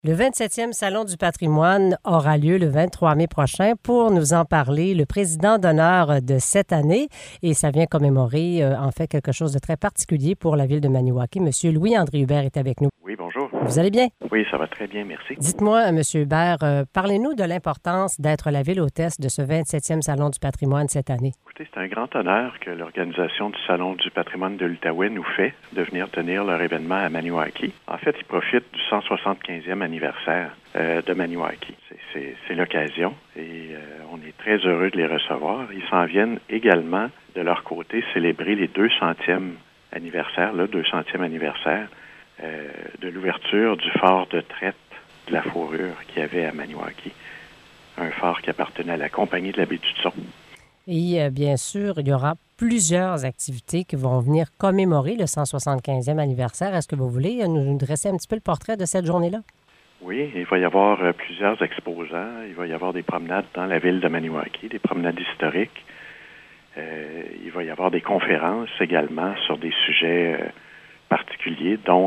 Le 27e Salon du patrimoine aura lieu le 23 mai prochain. Pour nous en parler, le président d'honneur de cette année, et ça vient commémorer en fait quelque chose de très particulier pour la ville de Maniwaki. Monsieur Louis-André Hubert est avec nous. Oui, bonjour. Vous allez bien? Oui, ça va très bien, merci. Dites-moi, Monsieur Hubert, parlez-nous de l'importance d'être la ville hôtesse de ce 27e Salon du patrimoine cette année. Écoutez, c'est un grand honneur que l'organisation du Salon du patrimoine de l'Outaouais nous fait de venir tenir leur événement à Maniwaki. En fait, ils profitent du 175e anniversaire de Maniwaki. C'est l'occasion et on est très heureux de les recevoir. Ils s'en viennent également, de leur côté, célébrer les 200e anniversaire, le 200e anniversaire de l'ouverture du phare de traite de la fourrure qu'il y avait à Maniwaki. Un phare qui appartenait à la Compagnie de la baie du Tson. Et bien sûr, il y aura plusieurs activités qui vont venir commémorer le 175e anniversaire. Est-ce que vous voulez nous dresser un petit peu le portrait de cette journée-là? Oui, il va y avoir plusieurs exposants. Il va y avoir des promenades dans la ville de Maniwaki, des promenades historiques. Il va y avoir des conférences également sur des sujets particuliers, dont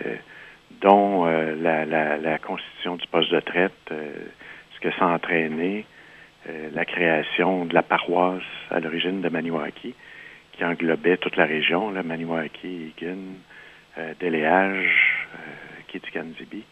la constitution du poste de traite, ce que ça a entraîné, la création de la paroisse à l'origine de Maniwaki, qui englobait toute la région, là, Maniwaki, Higgin, Déléage, Kitikanizibi.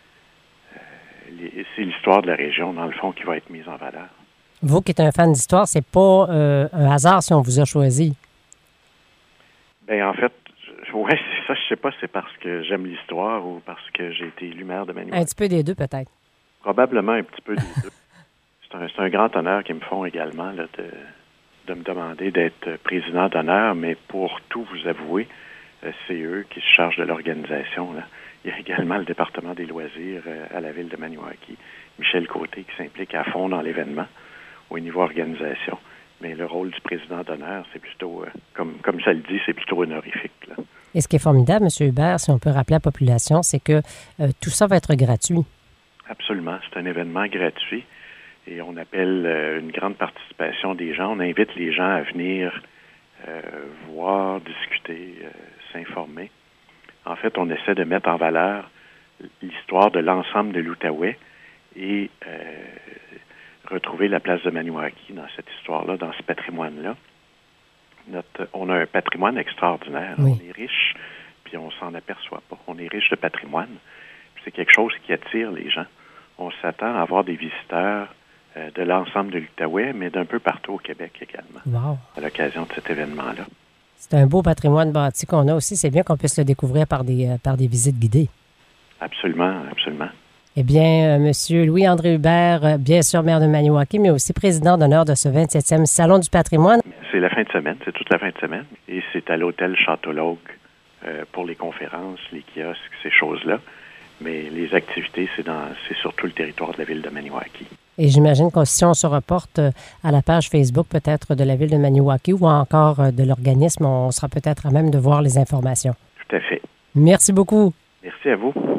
C'est l'histoire de la région, dans le fond, qui va être mise en valeur. Vous qui êtes un fan d'histoire, c'est pas un hasard si on vous a choisi. Bien, en fait, oui, c'est ça, je sais pas, c'est parce que j'aime l'histoire ou parce que j'ai été élu maire de Maniwaki. Un petit peu des deux, peut-être. Probablement un petit peu des deux. C'est un grand honneur qu'ils me font également là, de me demander d'être président d'honneur, mais pour tout vous avouer, c'est eux qui se chargent de l'organisation. Là. Il y a également le département des loisirs à la ville de Maniwaki, Michel Côté, qui s'implique à fond dans l'événement au niveau organisation. Mais le rôle du président d'honneur, c'est plutôt, comme ça le dit, c'est plutôt honorifique. Là. Et ce qui est formidable, M. Hubert, si on peut rappeler à la population, c'est que tout ça va être gratuit. Absolument. C'est un événement gratuit. Et on appelle une grande participation des gens. On invite les gens à venir voir, discuter, s'informer. En fait, on essaie de mettre en valeur l'histoire de l'ensemble de l'Outaouais et retrouver la place de Maniwaki dans cette histoire-là, dans ce patrimoine-là. On a un patrimoine extraordinaire. Oui. On est riche, puis on s'en aperçoit pas. On est riche de patrimoine. Puis c'est quelque chose qui attire les gens. On s'attend à avoir des visiteurs de l'ensemble de l'Outaouais, mais d'un peu partout au Québec également, Wow. à l'occasion de cet événement-là. C'est un beau patrimoine bâti qu'on a aussi. C'est bien qu'on puisse le découvrir par des visites guidées. Absolument, absolument. Eh bien, M. Louis-André Hubert, bien sûr maire de Maniwaki, mais aussi président d'honneur de ce 27e Salon du patrimoine. C'est la fin de semaine, c'est toute la fin de semaine. Et c'est à l'hôtel Châteaulogue pour les conférences, les kiosques, ces choses-là. Mais les activités, c'est sur tout le territoire de la ville de Maniwaki. Et j'imagine que si on se reporte à la page Facebook peut-être de la ville de Maniwaki ou encore de l'organisme, on sera peut-être à même de voir les informations. Tout à fait. Merci beaucoup. Merci à vous.